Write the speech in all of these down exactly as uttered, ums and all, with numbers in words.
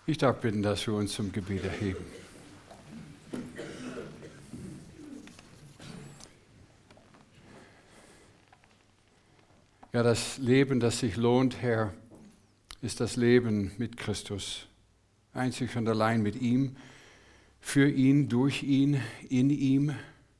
Ich darf bitten, dass wir uns zum Gebet erheben. Ja, das Leben, das sich lohnt, Herr, ist das Leben mit Christus. Einzig und allein mit ihm, für ihn, durch ihn, in ihm,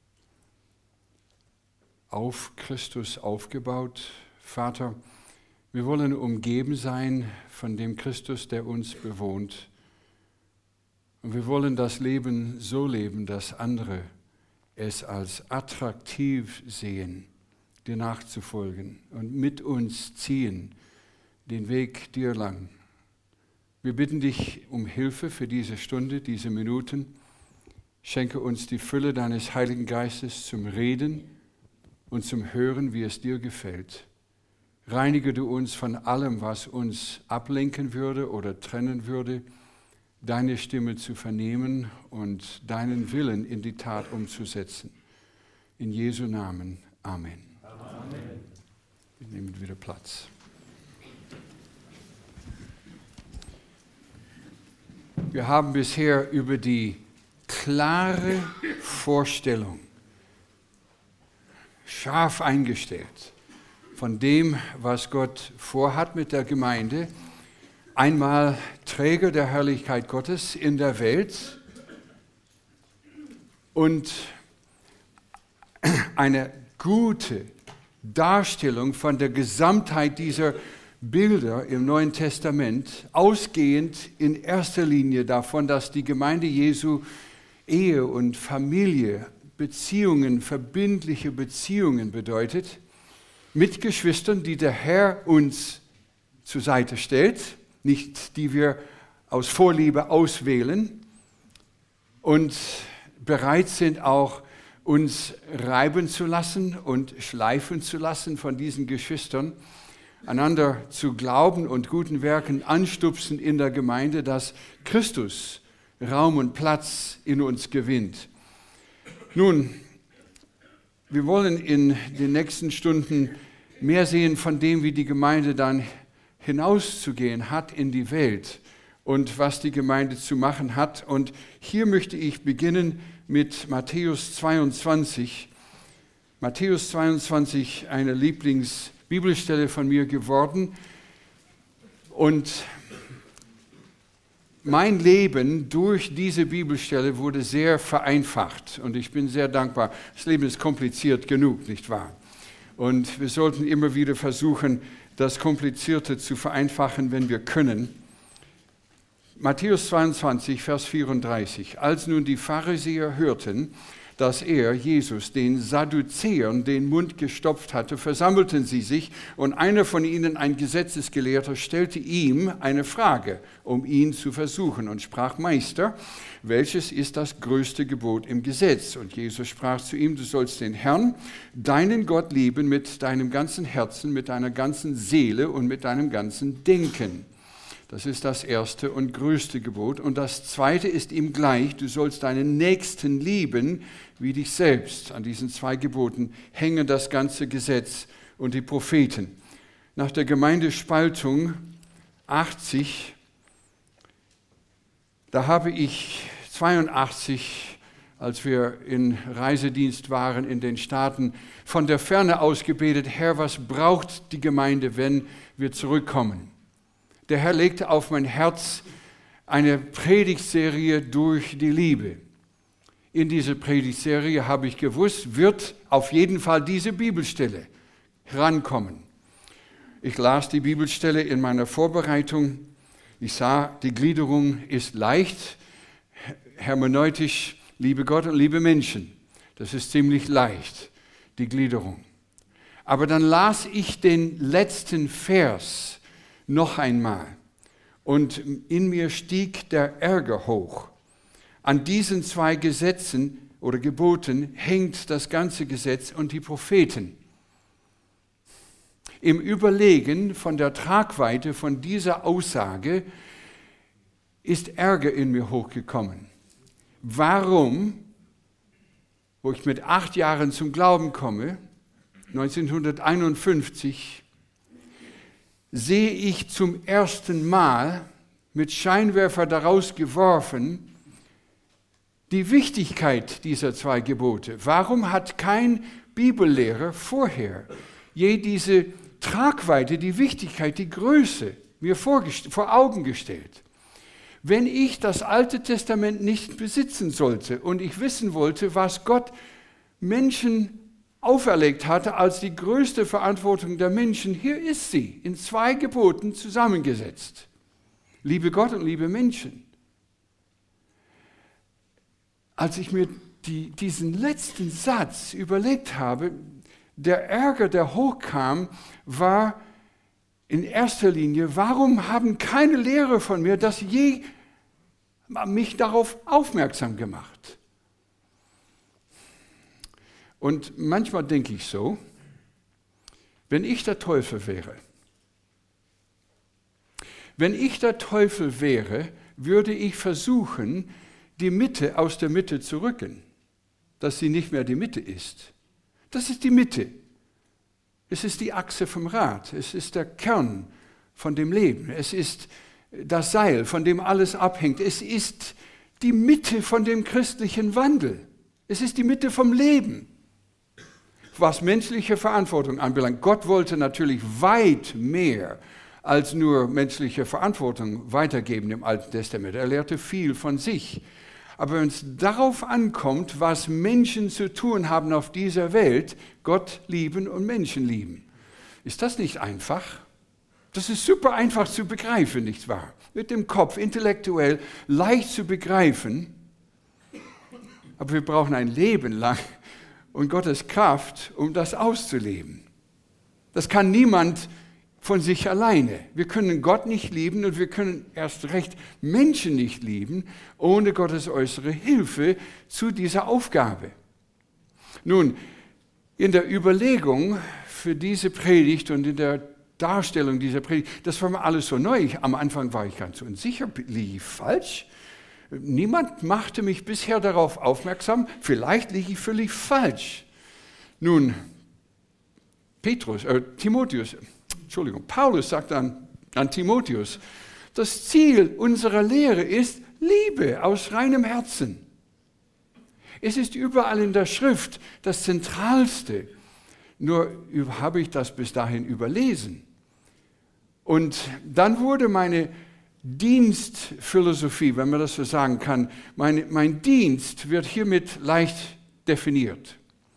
auf Christus aufgebaut. Vater, wir wollen umgeben sein von dem Christus, der uns bewohnt. Und wir wollen das Leben so leben, dass andere es als attraktiv sehen, dir nachzufolgen und mit uns ziehen, den Weg dir lang. Wir bitten dich um Hilfe für diese Stunde, diese Minuten. Schenke uns die Fülle deines Heiligen Geistes zum Reden und zum Hören, wie es dir gefällt. Reinige du uns von allem, was uns ablenken würde oder trennen würde, deine Stimme zu vernehmen und deinen Willen in die Tat umzusetzen. In Jesu Namen. Amen. Amen. Wir nehmen wieder Platz. Wir haben bisher über die klare Vorstellung, scharf eingestellt, von dem, was Gott vorhat mit der Gemeinde, einmal Träger der Herrlichkeit Gottes in der Welt und eine gute Darstellung von der Gesamtheit dieser Bilder im Neuen Testament, ausgehend in erster Linie davon, dass die Gemeinde Jesu Ehe und Familie, Beziehungen, verbindliche Beziehungen bedeutet, mit Geschwistern, die der Herr uns zur Seite stellt, nicht die wir aus Vorliebe auswählen und bereit sind auch uns reiben zu lassen und schleifen zu lassen von diesen Geschwistern, einander zu glauben und guten Werken anstupsen in der Gemeinde, dass Christus Raum und Platz in uns gewinnt. Nun, wir wollen in den nächsten Stunden mehr sehen von dem, wie die Gemeinde dann hinauszugehen hat in die Welt und was die Gemeinde zu machen hat. Und hier möchte ich beginnen mit Matthäus zweiundzwanzig. Matthäus zweiundzwanzig, eine Lieblingsbibelstelle von mir geworden. Und mein Leben durch diese Bibelstelle wurde sehr vereinfacht und ich bin sehr dankbar. Das Leben ist kompliziert genug, nicht wahr? Und wir sollten immer wieder versuchen, das Komplizierte zu vereinfachen, wenn wir können. Matthäus zweiundzwanzig, Vers vierunddreißig. Als nun die Pharisäer hörten, dass er, Jesus, den Sadduzäern den Mund gestopft hatte, versammelten sie sich und einer von ihnen, ein Gesetzesgelehrter, stellte ihm eine Frage, um ihn zu versuchen und sprach: Meister, welches ist das größte Gebot im Gesetz? Und Jesus sprach zu ihm: Du sollst den Herrn, deinen Gott lieben mit deinem ganzen Herzen, mit deiner ganzen Seele und mit deinem ganzen Denken. Das ist das erste und größte Gebot. Und das zweite ist ihm gleich: Du sollst deinen Nächsten lieben wie dich selbst. An diesen zwei Geboten hängen das ganze Gesetz und die Propheten. Nach der Gemeindespaltung achtzig, da habe ich zweiundachtzig, als wir in Reisedienst waren in den Staaten, von der Ferne aus gebetet: Herr, was braucht die Gemeinde, wenn wir zurückkommen? Der Herr legte auf mein Herz eine Predigtserie durch die Liebe. In diese Predigtserie, habe ich gewusst, wird auf jeden Fall diese Bibelstelle herankommen. Ich las die Bibelstelle in meiner Vorbereitung. Ich sah, die Gliederung ist leicht, hermeneutisch, liebe Gott und liebe Menschen. Das ist ziemlich leicht, die Gliederung. Aber dann las ich den letzten Vers noch einmal und in mir stieg der Ärger hoch. An diesen zwei Gesetzen oder Geboten hängt das ganze Gesetz und die Propheten. Im Überlegen von der Tragweite von dieser Aussage ist Ärger in mir hochgekommen. Warum, wo ich mit acht Jahren zum Glauben komme, neunzehnhunderteinundfünfzig, sehe ich zum ersten Mal mit Scheinwerfer daraus geworfen, die Wichtigkeit dieser zwei Gebote. Warum hat kein Bibellehrer vorher je diese Tragweite, die Wichtigkeit, die Größe mir vor Augen gestellt? Wenn ich das Alte Testament nicht besitzen sollte und ich wissen wollte, was Gott Menschen auferlegt hatte als die größte Verantwortung der Menschen, hier ist sie, in zwei Geboten zusammengesetzt. Liebe Gott und liebe Menschen. Als ich mir die, diesen letzten Satz überlegt habe, der Ärger, der hochkam, war in erster Linie, warum haben keine Lehrer von mir das je mich darauf aufmerksam gemacht? Und manchmal denke ich so, wenn ich der Teufel wäre, wenn ich der Teufel wäre, würde ich versuchen, die Mitte aus der Mitte zu rücken, dass sie nicht mehr die Mitte ist. Das ist die Mitte. Es ist die Achse vom Rad. Es ist der Kern von dem Leben. Es ist das Seil, von dem alles abhängt. Es ist die Mitte von dem christlichen Wandel. Es ist die Mitte vom Leben, was menschliche Verantwortung anbelangt. Gott wollte natürlich weit mehr als nur menschliche Verantwortung weitergeben im Alten Testament. Er lehrte viel von sich. Aber wenn es darauf ankommt, was Menschen zu tun haben auf dieser Welt, Gott lieben und Menschen lieben, ist das nicht einfach? Das ist super einfach zu begreifen, nicht wahr? Mit dem Kopf, intellektuell, leicht zu begreifen. Aber wir brauchen ein Leben lang und Gottes Kraft, um das auszuleben. Das kann niemand von sich alleine. Wir können Gott nicht lieben und wir können erst recht Menschen nicht lieben, ohne Gottes äußere Hilfe zu dieser Aufgabe. Nun, in der Überlegung für diese Predigt und in der Darstellung dieser Predigt, das war mir alles so neu. Am Anfang war ich ganz unsicher, liege ich falsch? Niemand machte mich bisher darauf aufmerksam, vielleicht liege ich völlig falsch. Nun, Petrus, äh, Timotheus, Entschuldigung, Paulus sagt an, an Timotheus, das Ziel unserer Lehre ist Liebe aus reinem Herzen. Es ist überall in der Schrift das Zentralste, nur habe ich das bis dahin überlesen. Und dann wurde meine Dienstphilosophie, wenn man das so sagen kann, meine, mein Dienst wird hiermit leicht definiert.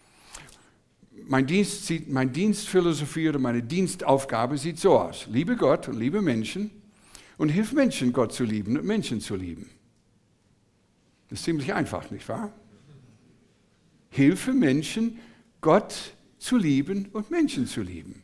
Mein Dienst sieht, meine Dienstphilosophie oder meine Dienstaufgabe sieht so aus. Liebe Gott und liebe Menschen und hilf Menschen, Gott zu lieben und Menschen zu lieben. Das ist ziemlich einfach, nicht wahr? Hilfe Menschen, Gott zu lieben und Menschen zu lieben.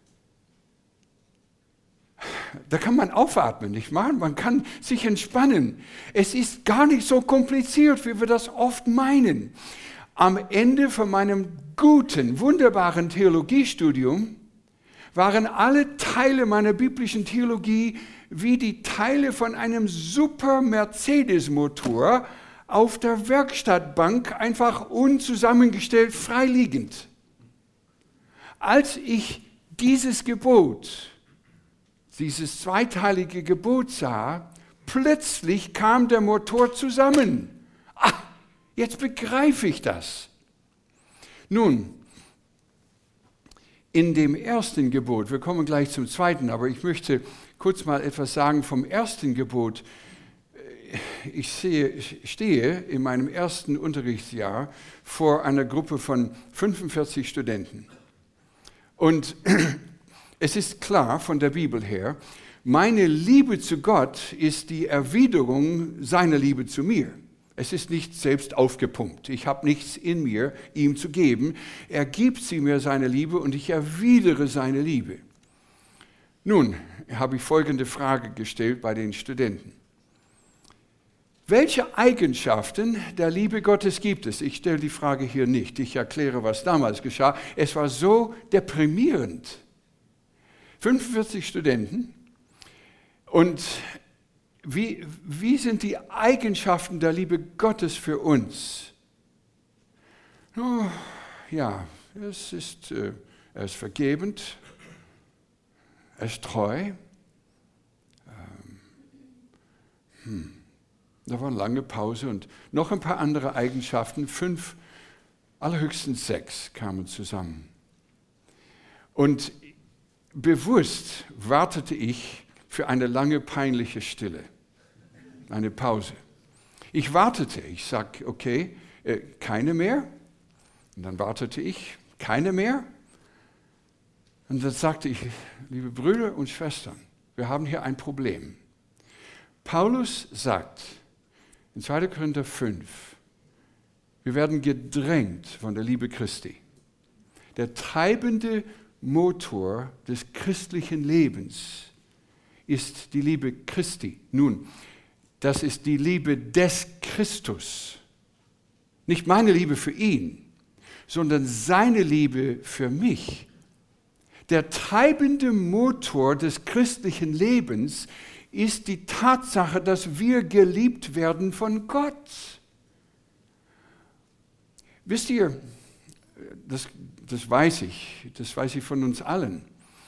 Da kann man aufatmen, nicht wahr? Man kann sich entspannen. Es ist gar nicht so kompliziert, wie wir das oft meinen. Am Ende von meinem guten, wunderbaren Theologiestudium waren alle Teile meiner biblischen Theologie wie die Teile von einem super Mercedes-Motor auf der Werkstattbank einfach unzusammengestellt, freiliegend. Als ich dieses Gebot, dieses zweiteilige Gebot sah, plötzlich kam der Motor zusammen. Ah, jetzt begreife ich das. Nun, in dem ersten Gebot, wir kommen gleich zum zweiten, aber ich möchte kurz mal etwas sagen vom ersten Gebot. Ich sehe, ich stehe in meinem ersten Unterrichtsjahr vor einer Gruppe von fünfundvierzig Studenten. Und es ist klar von der Bibel her, meine Liebe zu Gott ist die Erwiderung seiner Liebe zu mir. Es ist nicht selbst aufgepumpt. Ich habe nichts in mir, ihm zu geben. Er gibt sie mir, seine Liebe, und ich erwidere seine Liebe. Nun habe ich folgende Frage gestellt bei den Studenten. Welche Eigenschaften der Liebe Gottes gibt es? Ich stelle die Frage hier nicht. Ich erkläre, was damals geschah. Es war so deprimierend. fünfundvierzig Studenten. Und wie, wie sind die Eigenschaften der Liebe Gottes für uns? Oh, ja, es ist, äh, er ist vergebend, er ist treu, ähm, Hm. Da war eine lange Pause und noch ein paar andere Eigenschaften. Fünf, allerhöchstens sechs kamen zusammen. Und bewusst wartete ich für eine lange peinliche Stille, eine Pause. Ich wartete, ich sage, okay, äh, keine mehr. Und dann wartete ich, keine mehr. Und dann sagte ich, liebe Brüder und Schwestern, wir haben hier ein Problem. Paulus sagt in zweiter Korinther fünf, wir werden gedrängt von der Liebe Christi. Der treibende Motor des christlichen Lebens ist die Liebe Christi. Nun, das ist die Liebe des Christus. Nicht meine Liebe für ihn, sondern seine Liebe für mich. Der treibende Motor des christlichen Lebens ist die Tatsache, dass wir geliebt werden von Gott. Wisst ihr, das, das weiß ich, das weiß ich von uns allen.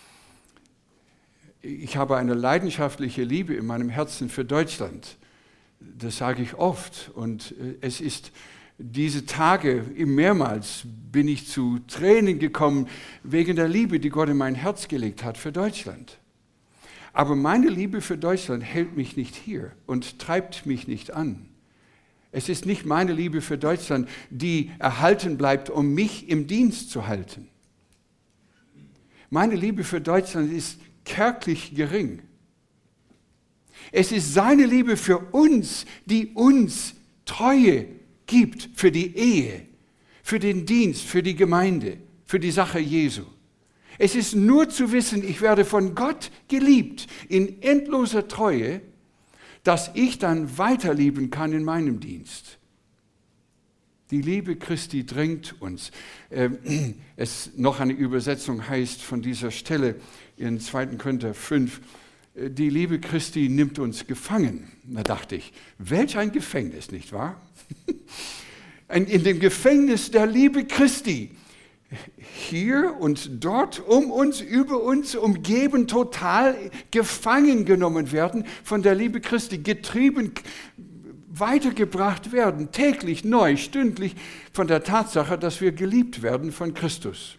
Ich habe eine leidenschaftliche Liebe in meinem Herzen für Deutschland. Das sage ich oft. Und es ist diese Tage, mehrmals bin ich zu Tränen gekommen, wegen der Liebe, die Gott in mein Herz gelegt hat für Deutschland. Aber meine Liebe für Deutschland hält mich nicht hier und treibt mich nicht an. Es ist nicht meine Liebe für Deutschland, die erhalten bleibt, um mich im Dienst zu halten. Meine Liebe für Deutschland ist kärglich gering. Es ist seine Liebe für uns, die uns Treue gibt für die Ehe, für den Dienst, für die Gemeinde, für die Sache Jesu. Es ist nur zu wissen, ich werde von Gott geliebt in endloser Treue, dass ich dann weiterlieben kann in meinem Dienst. Die Liebe Christi drängt uns. Es noch eine Übersetzung heißt von dieser Stelle in zweiter Korinther fünf, die Liebe Christi nimmt uns gefangen. Da dachte ich, welch ein Gefängnis, nicht wahr? In dem Gefängnis der Liebe Christi. Hier und dort um uns, über uns, umgeben, total gefangen genommen werden von der Liebe Christi, getrieben, weitergebracht werden, täglich, neu, stündlich von der Tatsache, dass wir geliebt werden von Christus.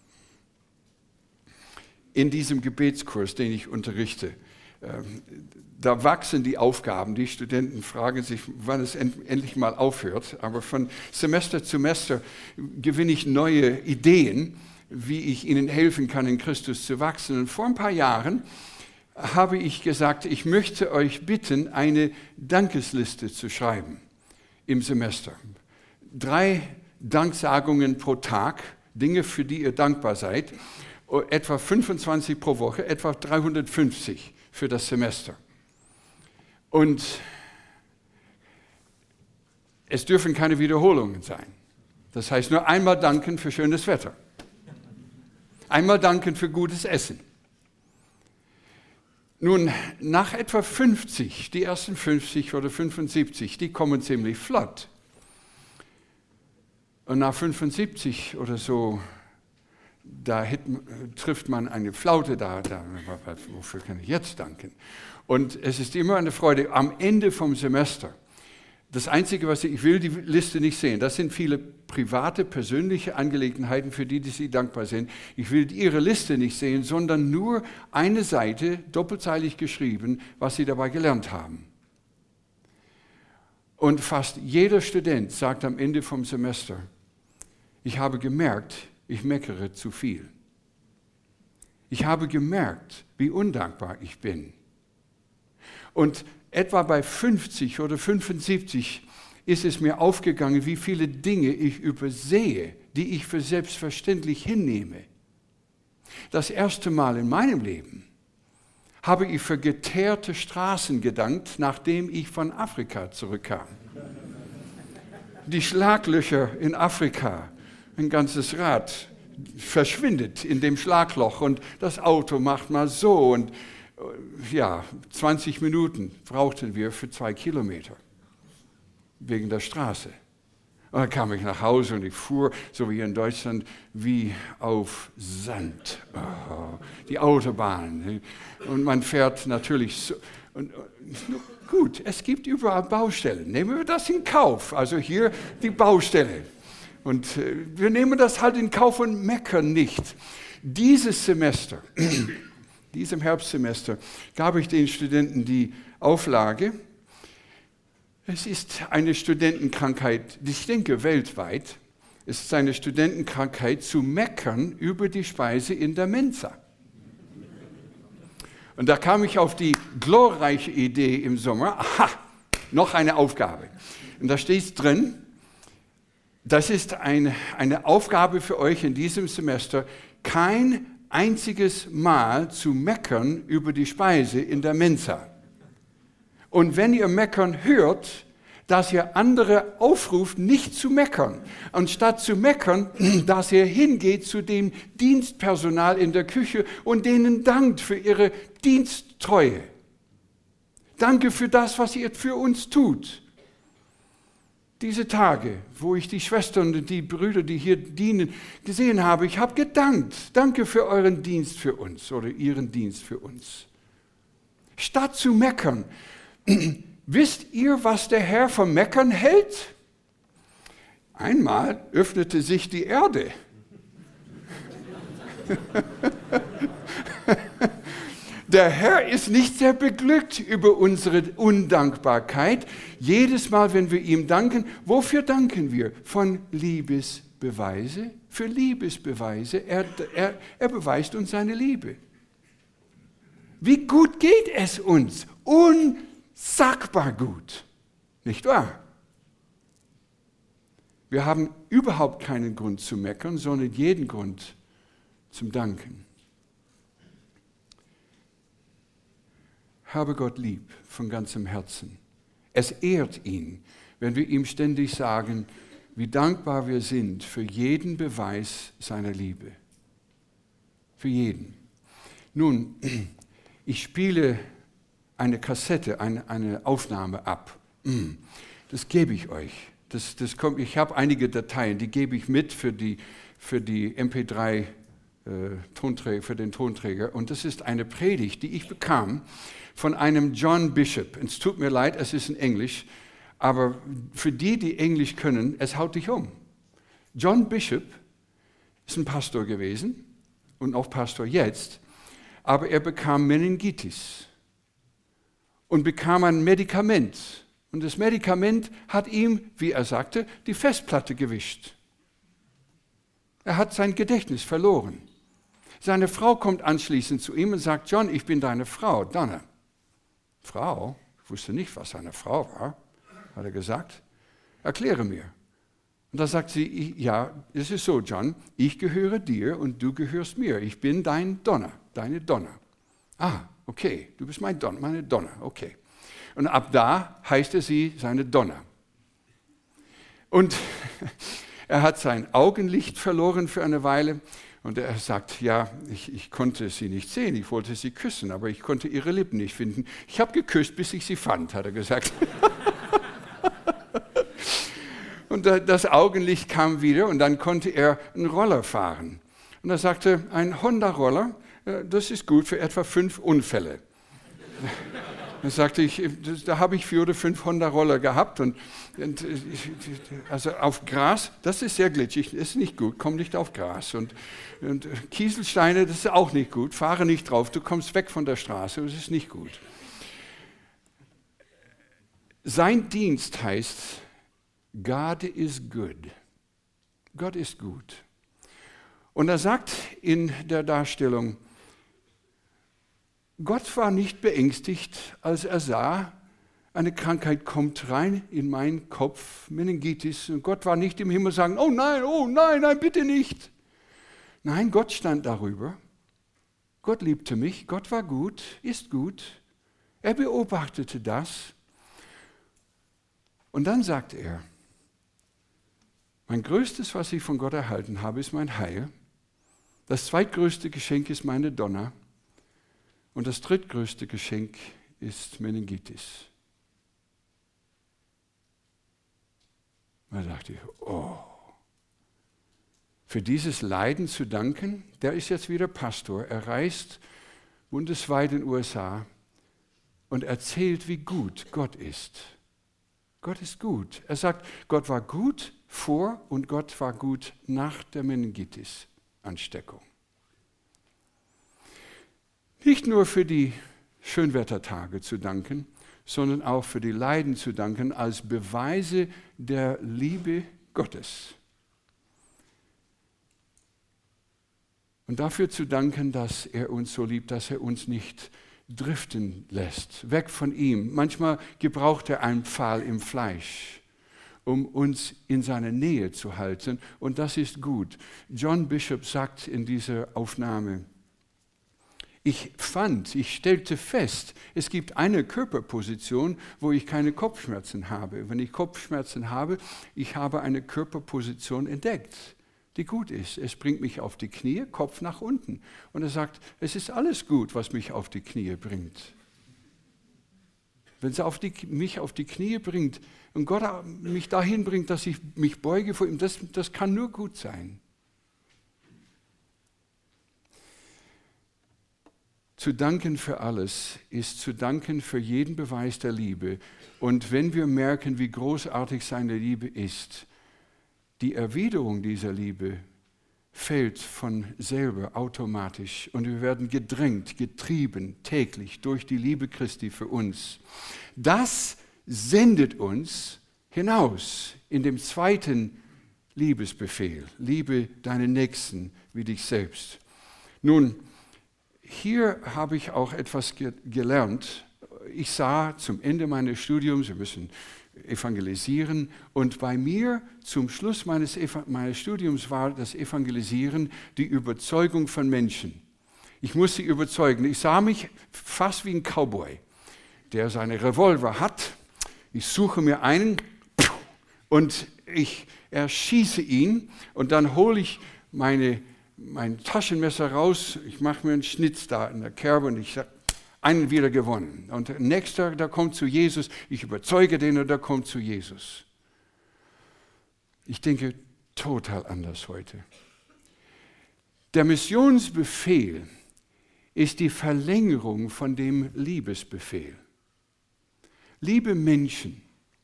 In diesem Gebetskurs, den ich unterrichte, da wachsen die Aufgaben. Die Studenten fragen sich, wann es endlich mal aufhört. Aber von Semester zu Semester gewinne ich neue Ideen, wie ich ihnen helfen kann, in Christus zu wachsen. Und vor ein paar Jahren habe ich gesagt, ich möchte euch bitten, eine Dankesliste zu schreiben im Semester. Drei Danksagungen pro Tag, Dinge, für die ihr dankbar seid. Etwa fünfundzwanzig pro Woche, etwa dreihundertfünfzig für das Semester. Und es dürfen keine Wiederholungen sein. Das heißt nur einmal danken für schönes Wetter. Einmal danken für gutes Essen. Nun, nach etwa fünfzig, die ersten fünfzig oder fünfundsiebzig, die kommen ziemlich flott. Und nach fünfundsiebzig oder so, da trifft man eine Flaute, da, da, wofür kann ich jetzt danken? Und es ist immer eine Freude am Ende vom Semester. Das Einzige, was ich, ich will die Liste nicht sehen, das sind viele private, persönliche Angelegenheiten, für die, die Sie dankbar sind. Ich will Ihre Liste nicht sehen, sondern nur eine Seite, doppelzeilig geschrieben, was Sie dabei gelernt haben. Und fast jeder Student sagt am Ende vom Semester, ich habe gemerkt, ich meckere zu viel. Ich habe gemerkt, wie undankbar ich bin. Und etwa bei fünfzig oder fünfundsiebzig ist es mir aufgegangen, wie viele Dinge ich übersehe, die ich für selbstverständlich hinnehme. Das erste Mal in meinem Leben habe ich für geteerte Straßen gedankt, nachdem ich von Afrika zurückkam. Die Schlaglöcher in Afrika, ein ganzes Rad verschwindet in dem Schlagloch und das Auto macht mal so und ja, zwanzig Minuten brauchten wir für zwei Kilometer wegen der Straße. Und dann kam ich nach Hause und ich fuhr, so wie in Deutschland, wie auf Sand. Oh, die Autobahn. Und man fährt natürlich so, Und, und, gut, es gibt überall Baustellen. Nehmen wir das in Kauf. Also hier die Baustelle. Und äh, wir nehmen das halt in Kauf und meckern nicht. Dieses Semester, diesem Herbstsemester, gab ich den Studenten die Auflage, es ist eine Studentenkrankheit, ich denke weltweit, es ist eine Studentenkrankheit zu meckern über die Speise in der Mensa. Und da kam ich auf die glorreiche Idee im Sommer, aha, noch eine Aufgabe. Und da steht drin, das ist eine, eine Aufgabe für euch in diesem Semester, kein einziges Mal zu meckern über die Speise in der Mensa. Und wenn ihr meckern hört, dass ihr andere aufruft, nicht zu meckern. Anstatt zu meckern, dass ihr hingeht zu dem Dienstpersonal in der Küche und denen dankt für ihre Diensttreue. Danke für das, was ihr für uns tut. Diese Tage, wo ich die Schwestern und die Brüder, die hier dienen, gesehen habe, ich habe gedankt. Danke für euren Dienst für uns oder ihren Dienst für uns. Statt zu meckern, wisst ihr, was der Herr vom Meckern hält? Einmal öffnete sich die Erde. Der Herr ist nicht sehr beglückt über unsere Undankbarkeit. Jedes Mal, wenn wir ihm danken, wofür danken wir? Von Liebesbeweise? Für Liebesbeweise. Er, er, er beweist uns seine Liebe. Wie gut geht es uns? Unsagbar gut. Nicht wahr? Wir haben überhaupt keinen Grund zu meckern, sondern jeden Grund zum Danken. Habe Gott lieb von ganzem Herzen. Es ehrt ihn, wenn wir ihm ständig sagen, wie dankbar wir sind für jeden Beweis seiner Liebe. Für jeden. Nun, ich spiele eine Kassette, eine, eine Aufnahme ab. Das gebe ich euch. Das, das kommt, ich habe einige Dateien, die gebe ich mit für die, für die M P drei äh, Tonträger, für den Tonträger. Und das ist eine Predigt, die ich bekam von einem John Bishop. Es tut mir leid, es ist in Englisch, aber für die, die Englisch können, es haut dich um. John Bishop ist ein Pastor gewesen und auch Pastor jetzt, aber er bekam Meningitis und bekam ein Medikament. Und das Medikament hat ihm, wie er sagte, die Festplatte gewischt. Er hat sein Gedächtnis verloren. Seine Frau kommt anschließend zu ihm und sagt, John, ich bin deine Frau, Donna. Frau? Ich wusste nicht, was seine Frau war, hat er gesagt. Erkläre mir. Und da sagt sie, ja, es ist so, John, ich gehöre dir und du gehörst mir. Ich bin dein Donna, deine Donna. Ah, okay, du bist mein Donna, meine Donna, okay. Und ab da heißte sie seine Donna. Und er hat sein Augenlicht verloren für eine Weile. Und er sagt, ja, ich, ich konnte sie nicht sehen, ich wollte sie küssen, aber ich konnte ihre Lippen nicht finden. Ich habe geküsst, bis ich sie fand, hat er gesagt. Und das Augenlicht kam wieder und dann konnte er einen Roller fahren. Und er sagte, ein Honda-Roller, das ist gut für etwa fünf Unfälle. Da sagte ich, da habe ich vier oder fünf Honda-Roller gehabt und, und also auf Gras, das ist sehr glitschig, das ist nicht gut, komm nicht auf Gras und, und Kieselsteine, das ist auch nicht gut, fahre nicht drauf, du kommst weg von der Straße, das ist nicht gut. Sein Dienst heißt, God is good. Gott ist gut. Und er sagt in der Darstellung, Gott war nicht beängstigt, als er sah, eine Krankheit kommt rein in meinen Kopf, Meningitis. Und Gott war nicht im Himmel und sagen, oh nein, oh nein, nein, bitte nicht. Nein, Gott stand darüber. Gott liebte mich, Gott war gut, ist gut. Er beobachtete das. Und dann sagte er, mein Größtes, was ich von Gott erhalten habe, ist mein Heil. Das zweitgrößte Geschenk ist meine Donna. Und das drittgrößte Geschenk ist Meningitis. Da dachte ich, oh, für dieses Leiden zu danken, der ist jetzt wieder Pastor. Er reist bundesweit in den U S A und erzählt, wie gut Gott ist. Gott ist gut. Er sagt, Gott war gut vor und Gott war gut nach der Meningitis-Ansteckung. Nicht nur für die Schönwettertage zu danken, sondern auch für die Leiden zu danken als Beweise der Liebe Gottes. Und dafür zu danken, dass er uns so liebt, dass er uns nicht driften lässt, weg von ihm. Manchmal gebraucht er einen Pfahl im Fleisch, um uns in seiner Nähe zu halten. Und das ist gut. John Bishop sagt in dieser Aufnahme, ich fand, ich stellte fest, es gibt eine Körperposition, wo ich keine Kopfschmerzen habe. Wenn ich Kopfschmerzen habe, ich habe eine Körperposition entdeckt, die gut ist. Es bringt mich auf die Knie, Kopf nach unten. Und er sagt, es ist alles gut, was mich auf die Knie bringt. Wenn es auf die, mich auf die Knie bringt und Gott mich dahin bringt, dass ich mich beuge vor ihm, das, das kann nur gut sein. Zu danken für alles ist zu danken für jeden Beweis der Liebe. Und wenn wir merken, wie großartig seine Liebe ist, die Erwiderung dieser Liebe fällt von selber automatisch und wir werden gedrängt, getrieben täglich durch die Liebe Christi für uns. Das sendet uns hinaus in dem zweiten Liebesbefehl. Liebe deinen Nächsten wie dich selbst. Nun, hier habe ich auch etwas ge- gelernt. Ich sah zum Ende meines Studiums, wir müssen evangelisieren, und bei mir zum Schluss meines, Eva- meines Studiums war das Evangelisieren die Überzeugung von Menschen. Ich musste sie überzeugen. Ich sah mich fast wie ein Cowboy, der seine Revolver hat. Ich suche mir einen und ich erschieße ihn und dann hole ich meine mein Taschenmesser raus, ich mache mir einen Schnitz da in der Kerbe und ich sage, einen wieder gewonnen. Und der Nächste, der kommt zu Jesus, ich überzeuge den und der kommt zu Jesus. Ich denke total anders heute. Der Missionsbefehl ist die Verlängerung von dem Liebesbefehl. Liebe Menschen,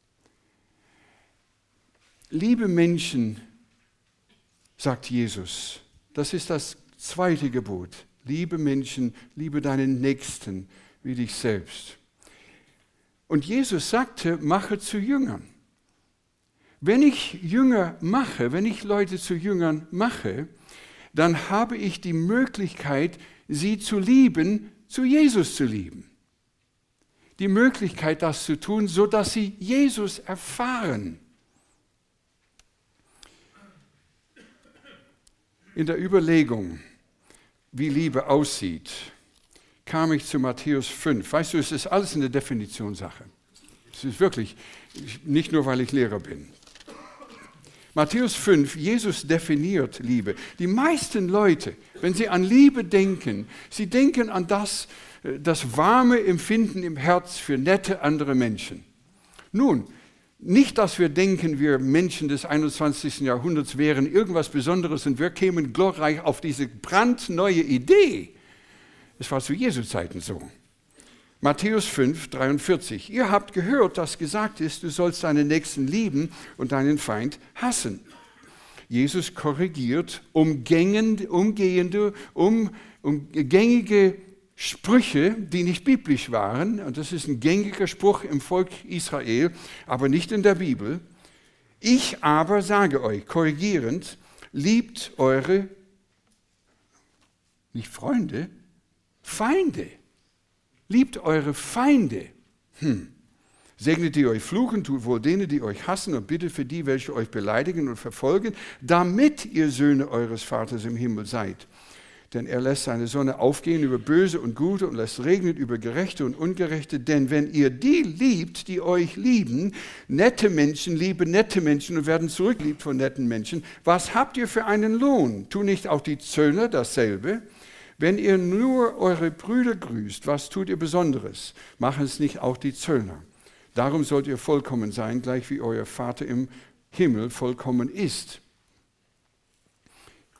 liebe Menschen, sagt Jesus, das ist das zweite Gebot. Liebe Menschen, liebe deinen Nächsten wie dich selbst. Und Jesus sagte, mache zu Jüngern. Wenn ich Jünger mache, wenn ich Leute zu Jüngern mache, dann habe ich die Möglichkeit, sie zu lieben, zu Jesus zu lieben. Die Möglichkeit, das zu tun, sodass sie Jesus erfahren. In der Überlegung, wie Liebe aussieht, kam ich zu Matthäus fünf. Weißt du, es ist alles eine Definitionssache. Es ist wirklich, nicht nur, weil ich Lehrer bin. Matthäus fünf, Jesus definiert Liebe. Die meisten Leute, wenn sie an Liebe denken, sie denken an das, das warme Empfinden im Herz für nette andere Menschen. Nun, nicht, dass wir denken, wir Menschen des einundzwanzigsten Jahrhunderts wären irgendwas Besonderes und wir kämen glorreich auf diese brandneue Idee. Es war zu Jesu Zeiten so. Matthäus fünf, dreiundvierzig. Ihr habt gehört, dass gesagt ist, du sollst deinen Nächsten lieben und deinen Feind hassen. Jesus korrigiert umgängend, umgehende, um, um gängige Sprüche, die nicht biblisch waren, und das ist ein gängiger Spruch im Volk Israel, aber nicht in der Bibel. Ich aber sage euch, korrigierend, liebt eure, nicht Freunde, Feinde. Liebt eure Feinde. Hm. Segnet die euch fluchen, tut wohl denen, die euch hassen, und bittet für die, welche euch beleidigen und verfolgen, damit ihr Söhne eures Vaters im Himmel seid. Denn er lässt seine Sonne aufgehen über Böse und Gute und lässt regnen über Gerechte und Ungerechte. Denn wenn ihr die liebt, die euch lieben, nette Menschen lieben nette Menschen und werden zurückgeliebt von netten Menschen, was habt ihr für einen Lohn? Tun nicht auch die Zöllner dasselbe? Wenn ihr nur eure Brüder grüßt, was tut ihr Besonderes? Machen es nicht auch die Zöllner? Darum sollt ihr vollkommen sein, gleich wie euer Vater im Himmel vollkommen ist.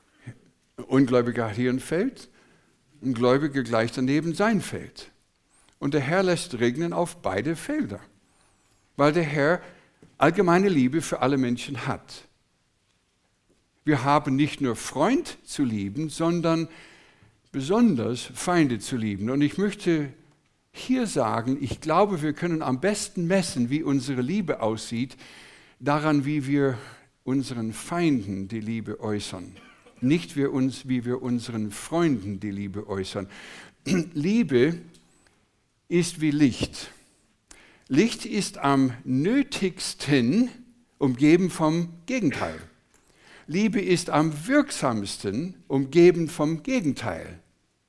Ein Ungläubiger hat hier ein Feld, ein Gläubiger gleich daneben sein Feld. Und der Herr lässt regnen auf beide Felder, weil der Herr allgemeine Liebe für alle Menschen hat. Wir haben nicht nur Freund zu lieben, sondern besonders Feinde zu lieben. Und ich möchte hier sagen, ich glaube, wir können am besten messen, wie unsere Liebe aussieht, daran, wie wir unseren Feinden die Liebe äußern. Nicht wie, uns, wie wir unseren Freunden die Liebe äußern. Liebe ist wie Licht. Licht ist am nötigsten umgeben vom Gegenteil. Liebe ist am wirksamsten umgeben vom Gegenteil.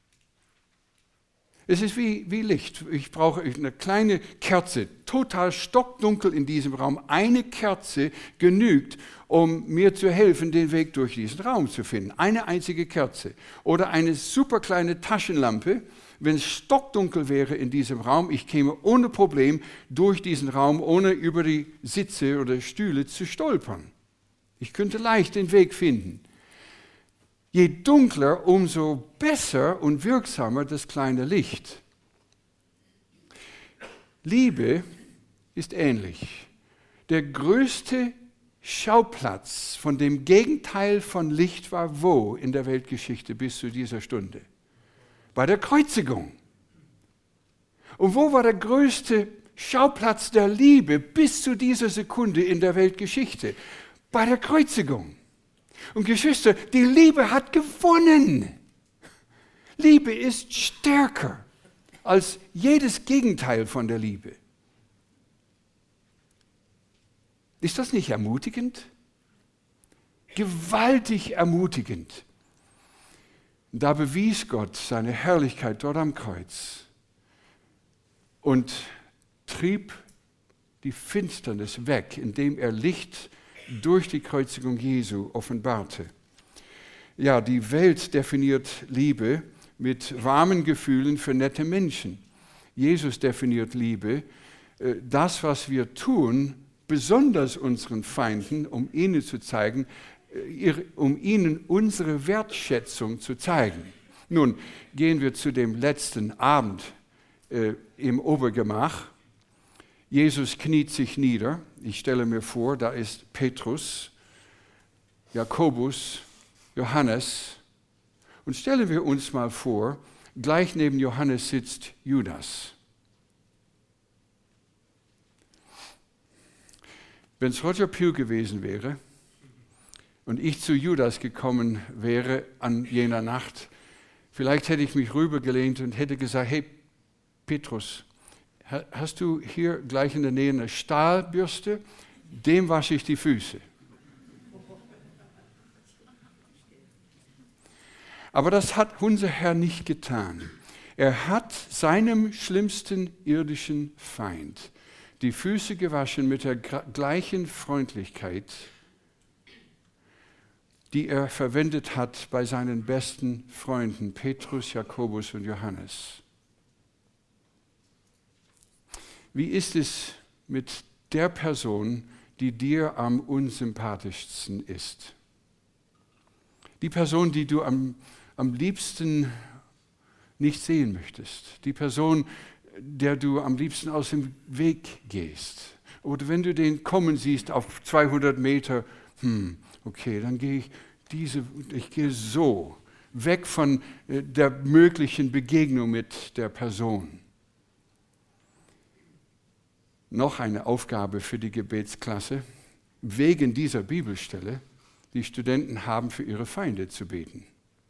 Es ist wie, wie Licht. Ich brauche eine kleine Kerze, total stockdunkel in diesem Raum. Eine Kerze genügt, um mir zu helfen, den Weg durch diesen Raum zu finden. Eine einzige Kerze. Oder eine super kleine Taschenlampe. Wenn es stockdunkel wäre in diesem Raum, ich käme ohne Problem durch diesen Raum, ohne über die Sitze oder Stühle zu stolpern. Ich könnte leicht den Weg finden. Je dunkler, umso besser und wirksamer das kleine Licht. Liebe ist ähnlich. Der größte Schauplatz von dem Gegenteil von Licht war wo in der Weltgeschichte bis zu dieser Stunde? Bei der Kreuzigung. Und wo war der größte Schauplatz der Liebe bis zu dieser Sekunde in der Weltgeschichte? Bei der Kreuzigung. Und Geschwister, die Liebe hat gewonnen. Liebe ist stärker als jedes Gegenteil von der Liebe. Ist das nicht ermutigend? Gewaltig ermutigend. Da bewies Gott seine Herrlichkeit dort am Kreuz und trieb die Finsternis weg, indem er Licht durch die Kreuzigung Jesu offenbarte. Ja, die Welt definiert Liebe mit warmen Gefühlen für nette Menschen. Jesus definiert Liebe, das, was wir tun, besonders unseren Feinden, um ihnen zu zeigen, um ihnen unsere Wertschätzung zu zeigen. Nun gehen wir zu dem letzten Abend äh, im Obergemach. Jesus kniet sich nieder. Ich stelle mir vor, da ist Petrus, Jakobus, Johannes. Und stellen wir uns mal vor, gleich neben Johannes sitzt Judas. Wenn es Roger Pugh gewesen wäre und ich zu Judas gekommen wäre an jener Nacht, vielleicht hätte ich mich rübergelehnt und hätte gesagt, hey Petrus, hast du hier gleich in der Nähe eine Stahlbürste? Dem wasche ich die Füße. Aber das hat unser Herr nicht getan. Er hat seinem schlimmsten irdischen Feind die Füße gewaschen mit der gleichen Freundlichkeit, die er verwendet hat bei seinen besten Freunden, Petrus, Jakobus und Johannes. Wie ist es mit der Person, die dir am unsympathischsten ist? Die Person, die du am, am liebsten nicht sehen möchtest. Die Person, der du am liebsten aus dem Weg gehst. Oder wenn du den kommen siehst auf zweihundert Meter, hm, okay, dann gehe ich diese, ich gehe so, weg von äh, der möglichen Begegnung mit der Person. Noch eine Aufgabe für die Gebetsklasse. Wegen dieser Bibelstelle, die Studenten haben für ihre Feinde zu beten.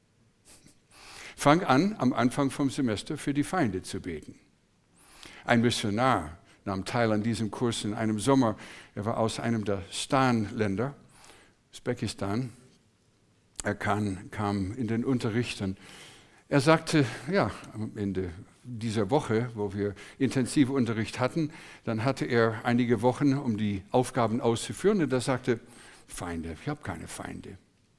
Fang an, am Anfang vom Semester für die Feinde zu beten. Ein Missionar nahm teil an diesem Kurs in einem Sommer. Er war aus einem der Stan-Länder, Usbekistan. Er kam, kam in den Unterricht und er sagte, ja, am Ende dieser Woche, wo wir intensiven Unterricht hatten, dann hatte er einige Wochen, um die Aufgaben auszuführen. Und er sagte, Feinde, ich habe keine Feinde.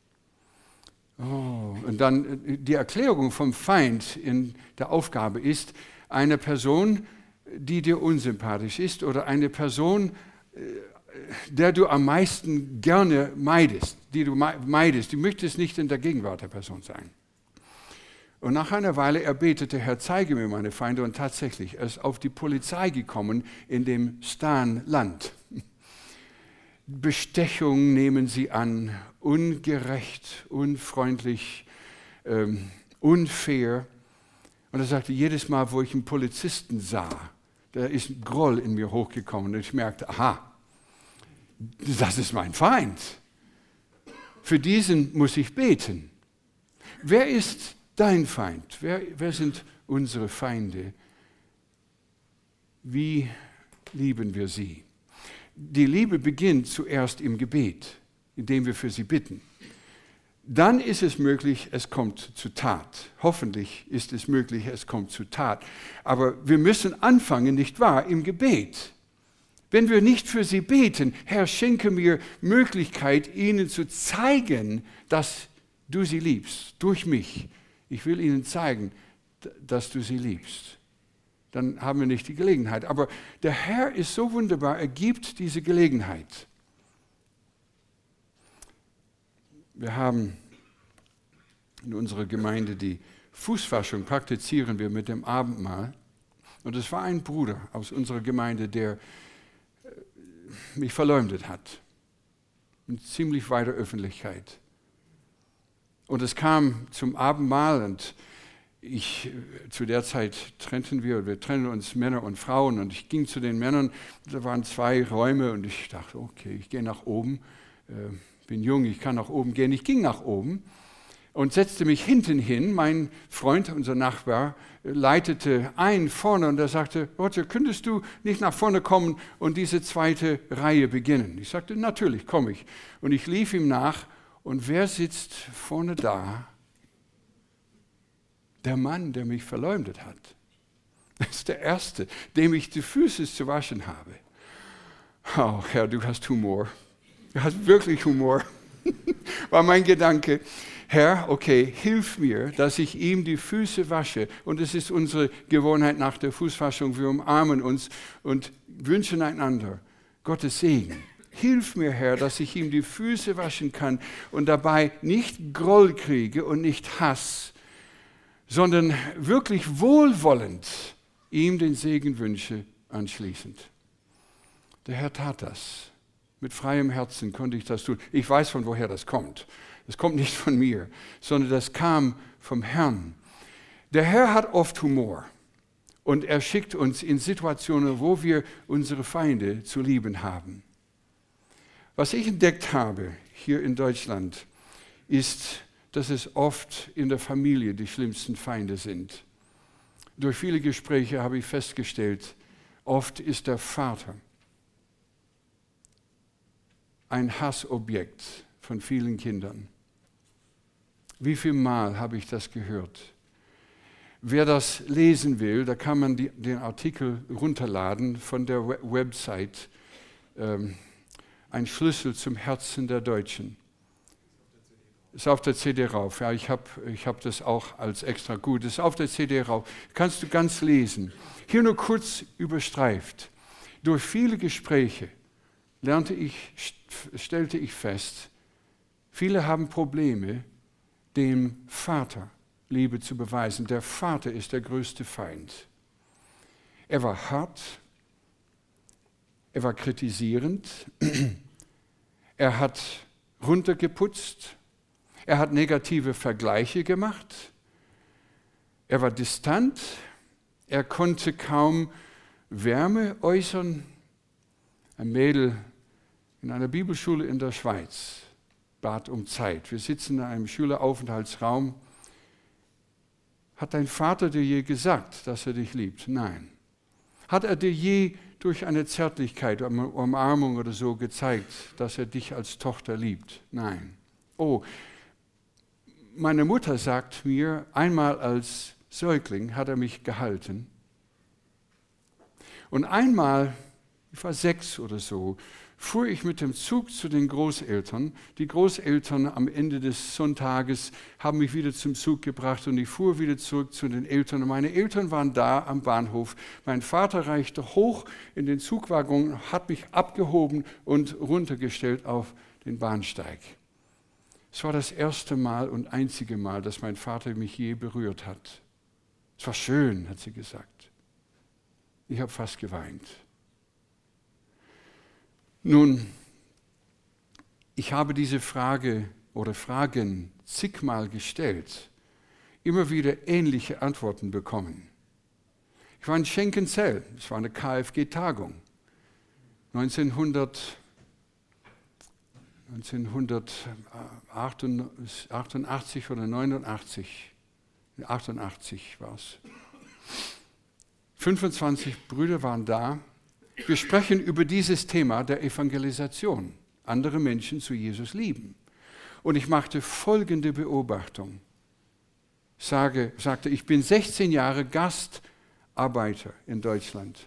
Oh, und dann die Erklärung vom Feind in der Aufgabe ist, eine Person, die dir unsympathisch ist oder eine Person, der du am meisten gerne meidest, die du meidest. Du möchtest nicht in der Gegenwart der Person sein. Und nach einer Weile erbetete, Herr, zeige mir meine Feinde. Und tatsächlich, er ist auf die Polizei gekommen in dem Stan-Land. Bestechung nehmen sie an, ungerecht, unfreundlich, ähm, unfair. Und er sagte, jedes Mal, wo ich einen Polizisten sah, da ist ein Groll in mir hochgekommen. Und ich merkte, aha, das ist mein Feind. Für diesen muss ich beten. Wer ist dein Feind? Wer, wer sind unsere Feinde? Wie lieben wir sie? Die Liebe beginnt zuerst im Gebet, indem wir für sie bitten. Dann ist es möglich, es kommt zu Tat. Hoffentlich ist es möglich, es kommt zu Tat. Aber wir müssen anfangen, nicht wahr, im Gebet. Wenn wir nicht für sie beten, Herr, schenke mir Möglichkeit, ihnen zu zeigen, dass du sie liebst, durch mich. Ich will ihnen zeigen, dass du sie liebst. Dann haben wir nicht die Gelegenheit. Aber der Herr ist so wunderbar, er gibt diese Gelegenheit. Wir haben in unserer Gemeinde die Fußwaschung, praktizieren wir mit dem Abendmahl. Und es war ein Bruder aus unserer Gemeinde, der mich verleumdet hat. In ziemlich weiter Öffentlichkeit. Und es kam zum Abendmahl und ich, zu der Zeit trennten wir, wir trennen uns Männer und Frauen und ich ging zu den Männern, da waren zwei Räume und ich dachte, okay, ich gehe nach oben, äh, bin jung, ich kann nach oben gehen. Ich ging nach oben und setzte mich hinten hin. Mein Freund, unser Nachbar, leitete ein vorne und er sagte, Roger, könntest du nicht nach vorne kommen und diese zweite Reihe beginnen? Ich sagte, natürlich, komme ich. Und ich lief ihm nach und wer sitzt vorne da? Der Mann, der mich verleumdet hat. Das ist der Erste, dem ich die Füße zu waschen habe. Oh Herr, du hast Humor. Du hast wirklich Humor. War mein Gedanke. Herr, okay, hilf mir, dass ich ihm die Füße wasche. Und es ist unsere Gewohnheit nach der Fußwaschung. Wir umarmen uns und wünschen einander Gottes Segen. Hilf mir, Herr, dass ich ihm die Füße waschen kann und dabei nicht Groll kriege und nicht Hass, sondern wirklich wohlwollend ihm den Segen wünsche anschließend. Der Herr tat das. Mit freiem Herzen konnte ich das tun. Ich weiß, von woher das kommt. Das kommt nicht von mir, sondern das kam vom Herrn. Der Herr hat oft Humor und er schickt uns in Situationen, wo wir unsere Feinde zu lieben haben. Was ich entdeckt habe hier in Deutschland, ist, dass es oft in der Familie die schlimmsten Feinde sind. Durch viele Gespräche habe ich festgestellt, oft ist der Vater ein Hassobjekt von vielen Kindern. Wie viel Mal habe ich das gehört? Wer das lesen will, da kann man die, den Artikel runterladen von der Website, ähm, ein Schlüssel zum Herzen der Deutschen. Ist auf der C D rauf. Ja, ich habe ich hab das auch als extra gut. Ist auf der C D rauf. Kannst du ganz lesen. Hier nur kurz überstreift. Durch viele Gespräche lernte ich, stellte ich fest, viele haben Probleme, dem Vater Liebe zu beweisen. Der Vater ist der größte Feind. Er war hart, er war kritisierend, er hat runtergeputzt, er hat negative Vergleiche gemacht, er war distant, er konnte kaum Wärme äußern. Ein Mädel in einer Bibelschule in der Schweiz bat um Zeit. Wir sitzen in einem Schüleraufenthaltsraum. Hat dein Vater dir je gesagt, dass er dich liebt? Nein. Hat er dir je durch eine Zärtlichkeit, eine Umarmung oder so gezeigt, dass er dich als Tochter liebt? Nein. Oh, meine Mutter sagt mir, einmal als Säugling hat er mich gehalten. Und einmal, ich war sechs oder so, fuhr ich mit dem Zug zu den Großeltern. Die Großeltern am Ende des Sonntages haben mich wieder zum Zug gebracht und ich fuhr wieder zurück zu den Eltern. Und meine Eltern waren da am Bahnhof. Mein Vater reichte hoch in den Zugwaggon, hat mich abgehoben und runtergestellt auf den Bahnsteig. Es war das erste Mal und einzige Mal, dass mein Vater mich je berührt hat. Es war schön, hat sie gesagt. Ich habe fast geweint. Nun, ich habe diese Frage oder Fragen zigmal gestellt, immer wieder ähnliche Antworten bekommen. Ich war in Schenkenzell, es war eine K F G-Tagung, neunzehnhundertachtundachtzig oder neunundachtzig, achtundachtzig war es. fünfundzwanzig Brüder waren da. Wir sprechen über dieses Thema der Evangelisation, andere Menschen zu Jesus lieben. Und ich machte folgende Beobachtung. Sage, sagte, ich bin sechzehn Jahre Gastarbeiter in Deutschland.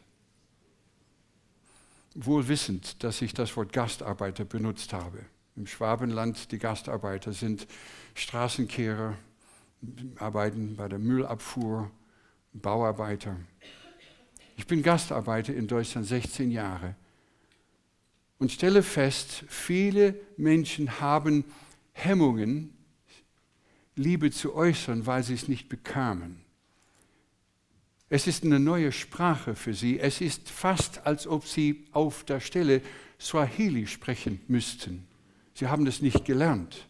Wohl wissend, dass ich das Wort Gastarbeiter benutzt habe. Im Schwabenland, die Gastarbeiter sind Straßenkehrer, arbeiten bei der Müllabfuhr, Bauarbeiter. Ich bin Gastarbeiter in Deutschland sechzehn Jahre und stelle fest, viele Menschen haben Hemmungen, Liebe zu äußern, weil sie es nicht bekamen. Es ist eine neue Sprache für sie. Es ist fast, als ob sie auf der Stelle Swahili sprechen müssten. Sie haben das nicht gelernt.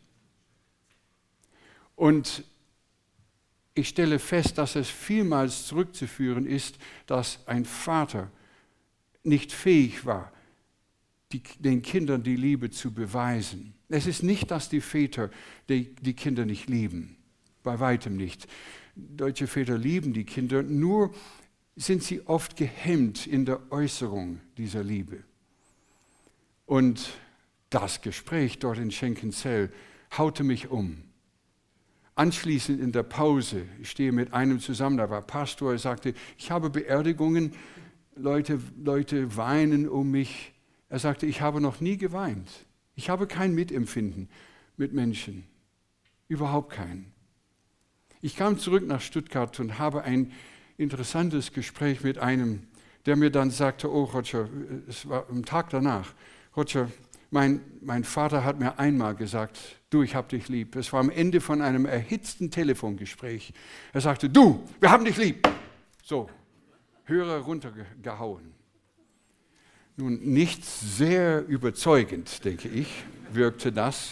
Und ich stelle fest, dass es vielmals zurückzuführen ist, dass ein Vater nicht fähig war, die, den Kindern die Liebe zu beweisen. Es ist nicht, dass die Väter die, die Kinder nicht lieben, bei weitem nicht. Deutsche Väter lieben die Kinder, nur sind sie oft gehemmt in der Äußerung dieser Liebe. Und das Gespräch dort in Schenkenzell haute mich um. Anschließend in der Pause, ich stehe mit einem zusammen, da war Pastor, er sagte, ich habe Beerdigungen, Leute, Leute weinen um mich. Er sagte, ich habe noch nie geweint. Ich habe kein Mitempfinden mit Menschen, überhaupt kein. Ich kam zurück nach Stuttgart und habe ein interessantes Gespräch mit einem, der mir dann sagte, oh Roger, es war am Tag danach, Roger, mein, mein Vater hat mir einmal gesagt, du, ich hab dich lieb. Es war am Ende von einem erhitzten Telefongespräch. Er sagte, du, wir haben dich lieb. So, Hörer runtergehauen. Nun, nicht sehr überzeugend, denke ich, wirkte das.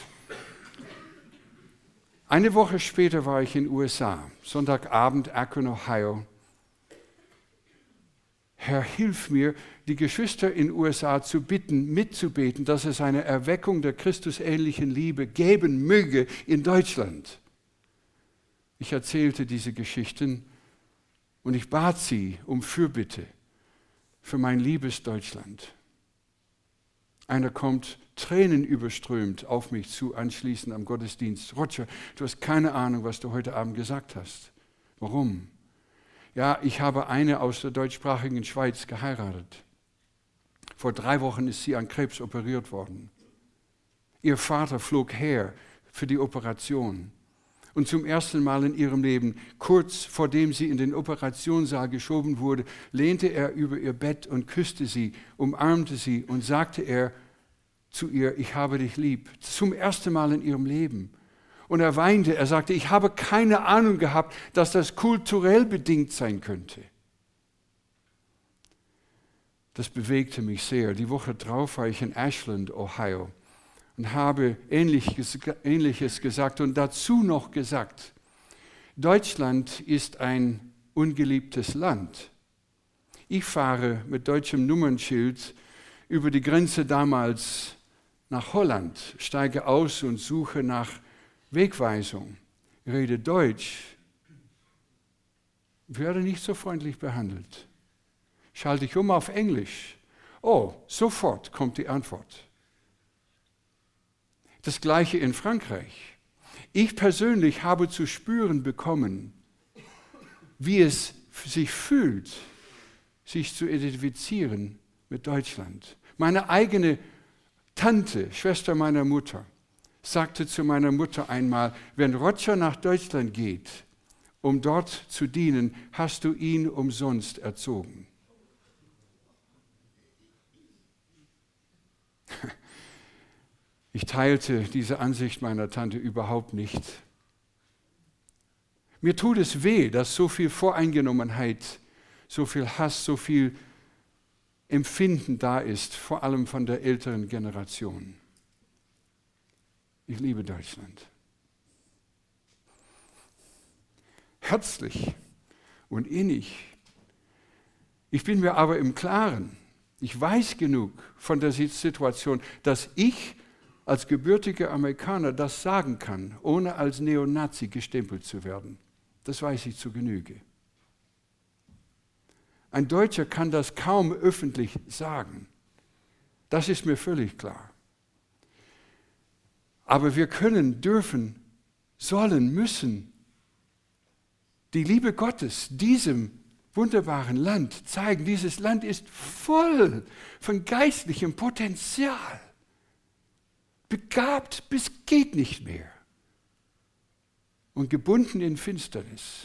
Eine Woche später war ich in den U S A, Sonntagabend, Akron, Ohio. Herr, hilf mir, die Geschwister in den U S A zu bitten, mitzubeten, dass es eine Erweckung der christusähnlichen Liebe geben möge in Deutschland. Ich erzählte diese Geschichten und ich bat sie um Fürbitte für mein liebes Deutschland. Einer kommt tränenüberströmt auf mich zu, anschließend am Gottesdienst. Roger, du hast keine Ahnung, was du heute Abend gesagt hast. Warum? Ja, ich habe eine aus der deutschsprachigen Schweiz geheiratet. Vor drei Wochen ist sie an Krebs operiert worden. Ihr Vater flog her für die Operation. Und zum ersten Mal in ihrem Leben, kurz vor dem sie in den Operationssaal geschoben wurde, lehnte er über ihr Bett und küsste sie, umarmte sie und sagte er zu ihr, ich habe dich lieb. Zum ersten Mal in ihrem Leben. Und er weinte, er sagte, ich habe keine Ahnung gehabt, dass das kulturell bedingt sein könnte. Das bewegte mich sehr. Die Woche drauf war ich in Ashland, Ohio. Und habe Ähnliches, Ähnliches gesagt und dazu noch gesagt, Deutschland ist ein ungeliebtes Land. Ich fahre mit deutschem Nummernschild über die Grenze damals nach Holland, steige aus und suche nach Wegweisung, rede Deutsch, werde nicht so freundlich behandelt. Schalte ich um auf Englisch. Oh, sofort kommt die Antwort. Das Gleiche in Frankreich. Ich persönlich habe zu spüren bekommen, wie es sich fühlt, sich zu identifizieren mit Deutschland. Meine eigene Tante, Schwester meiner Mutter, sagte zu meiner Mutter einmal, wenn Roger nach Deutschland geht, um dort zu dienen, hast du ihn umsonst erzogen. Ich teilte diese Ansicht meiner Tante überhaupt nicht. Mir tut es weh, dass so viel Voreingenommenheit, so viel Hass, so viel Empfinden da ist, vor allem von der älteren Generation. Ich liebe Deutschland. Herzlich und innig. Ich bin mir aber im Klaren, ich weiß genug von der Situation, dass ich als gebürtiger Amerikaner das sagen kann, ohne als Neonazi gestempelt zu werden. Das weiß ich zu Genüge. Ein Deutscher kann das kaum öffentlich sagen. Das ist mir völlig klar. Aber wir können, dürfen, sollen, müssen die Liebe Gottes diesem wunderbaren Land zeigen. Dieses Land ist voll von geistlichem Potenzial. Begabt bis geht nicht mehr. Und gebunden in Finsternis.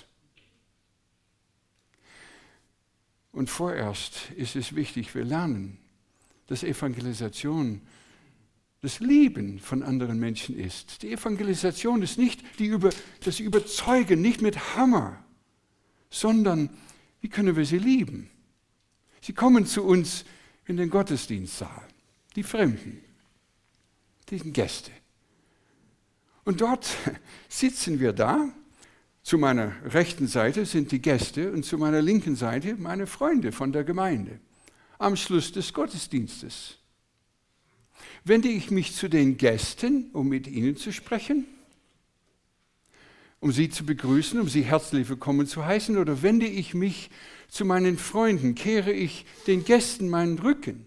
Und vorerst ist es wichtig, wir lernen, dass Evangelisation das Lieben von anderen Menschen ist. Die Evangelisation ist nicht die Über, das Überzeugen, nicht mit Hammer, sondern wie können wir sie lieben? Sie kommen zu uns in den Gottesdienstsaal, die Fremden, die Gäste. Und dort sitzen wir da. Zu meiner rechten Seite sind die Gäste und zu meiner linken Seite meine Freunde von der Gemeinde. Am Schluss des Gottesdienstes wende ich mich zu den Gästen, um mit ihnen zu sprechen, um sie zu begrüßen, um sie herzlich willkommen zu heißen, oder wende ich mich zu meinen Freunden, kehre ich den Gästen meinen Rücken.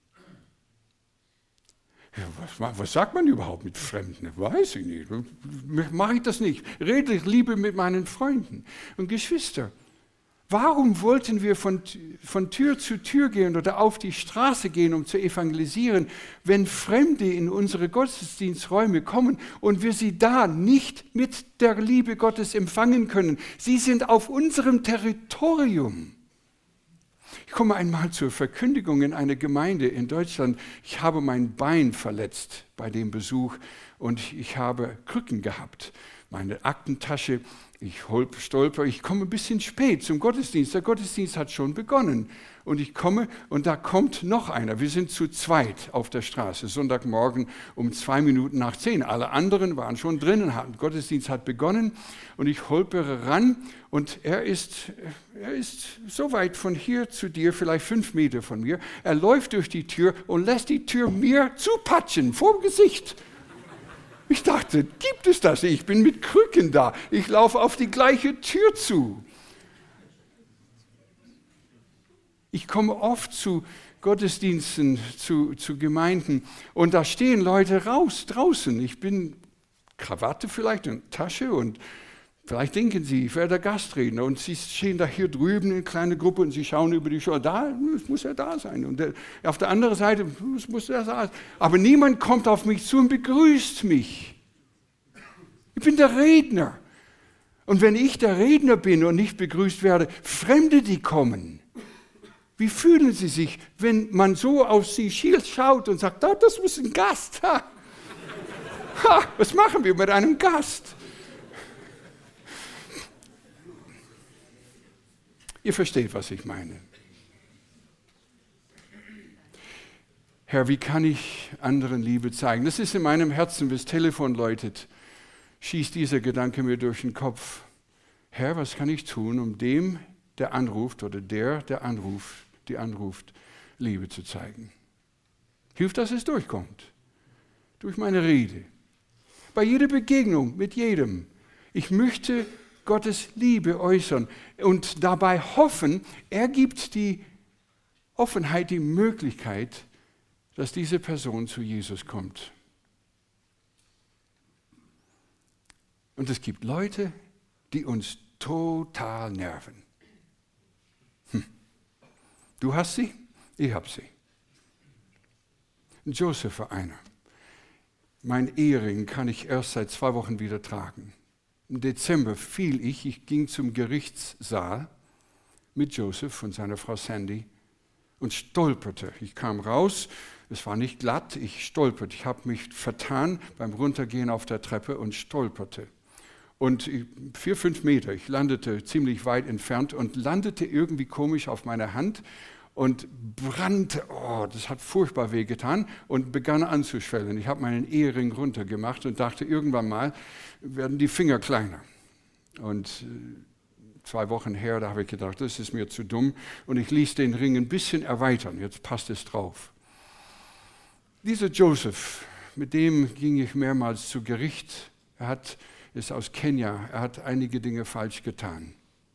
Ja, was, was sagt man überhaupt mit Fremden? Weiß ich nicht. Mache ich das nicht. Rede ich lieber mit meinen Freunden. Und Geschwister, warum wollten wir von, von Tür zu Tür gehen oder auf die Straße gehen, um zu evangelisieren, wenn Fremde in unsere Gottesdiensträume kommen und wir sie da nicht mit der Liebe Gottes empfangen können? Sie sind auf unserem Territorium. Ich komme einmal zur Verkündigung in einer Gemeinde in Deutschland. Ich habe mein Bein verletzt bei dem Besuch und ich habe Krücken gehabt. Meine Aktentasche, ich stolper, ich komme ein bisschen spät zum Gottesdienst. Der Gottesdienst hat schon begonnen. Und ich komme und da kommt noch einer. Wir sind zu zweit auf der Straße, Sonntagmorgen um zwei Minuten nach zehn. Alle anderen waren schon drinnen, der Gottesdienst hat begonnen und ich holpere ran und er ist, er ist so weit von hier zu dir, vielleicht fünf Meter von mir. Er läuft durch die Tür und lässt die Tür mir zupatschen, vor dem Gesicht. Ich dachte, gibt es das? Ich bin mit Krücken da. Ich laufe auf die gleiche Tür zu. Ich komme oft zu Gottesdiensten, zu, zu Gemeinden und da stehen Leute raus, draußen. Ich bin Krawatte vielleicht und Tasche und vielleicht denken sie, ich werde der Gastredner und sie stehen da hier drüben in eine kleine Gruppe und sie schauen über die Schulter. Da muss er da sein. Und der, auf der anderen Seite muss er da sein. Aber niemand kommt auf mich zu und begrüßt mich. Ich bin der Redner. Und wenn ich der Redner bin und nicht begrüßt werde, Fremde, die kommen. Wie fühlen Sie sich, wenn man so auf Sie schaut und sagt, oh, das ist ein Gast. Ha. Ha, was machen wir mit einem Gast? Ihr versteht, was ich meine. Herr, wie kann ich anderen Liebe zeigen? Das ist in meinem Herzen, bis das Telefon läutet, schießt dieser Gedanke mir durch den Kopf. Herr, was kann ich tun, um dem, der anruft oder der, der anruft, die anruft, Liebe zu zeigen? Hilft, dass es durchkommt. Durch meine Rede. Bei jeder Begegnung mit jedem. Ich möchte Gottes Liebe äußern und dabei hoffen, er gibt die Offenheit, die Möglichkeit, dass diese Person zu Jesus kommt. Und es gibt Leute, die uns total nerven. Hm. Du hast sie, ich habe sie. Joseph war einer. Mein Ehering kann ich erst seit zwei Wochen wieder tragen. Im Dezember fiel ich, ich ging zum Gerichtssaal mit Joseph und seiner Frau Sandy und stolperte. Ich kam raus, Es war nicht glatt, ich stolperte. Ich habe mich vertan beim Runtergehen auf der Treppe und stolperte. Und vier, fünf Meter, ich landete ziemlich weit entfernt und landete irgendwie komisch auf meiner Hand und brannte. Oh, das hat furchtbar wehgetan und begann anzuschwellen. Ich habe meinen Ehering runtergemacht und dachte, irgendwann mal werden die Finger kleiner. Und zwei Wochen her, da habe ich gedacht, das ist mir zu dumm. Und ich ließ den Ring ein bisschen erweitern, jetzt passt es drauf. Dieser Joseph, mit dem ging ich mehrmals zu Gericht. Er hat, ist aus Kenia, er hat einige Dinge falsch getan.